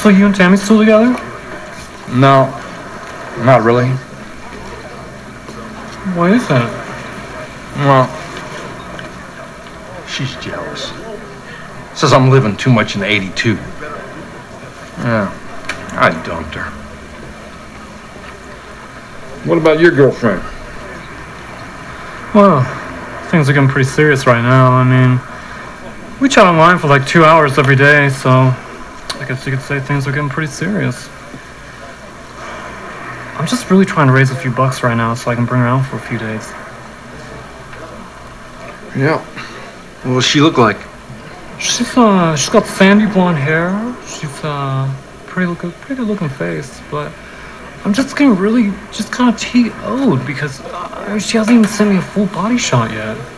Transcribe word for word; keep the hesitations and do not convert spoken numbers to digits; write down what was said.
So you and Tammy still together? No, not really. Why is that? Well, she's jealous. Says I'm living too much in the eighty-two. Yeah, I dumped her. What about your girlfriend? Well, things are getting pretty serious right now. I mean, we chat online for like two hours every day, so I guess you could say things are getting pretty serious. I'm just really trying to raise a few bucks right now so I can bring her out for a few days. Yeah. What does she look like? She's uh, she's got sandy blonde hair. She's uh, pretty look, pretty good looking face, but I'm just getting really, just kind of T O'd because uh, she hasn't even sent me a full body shot yet.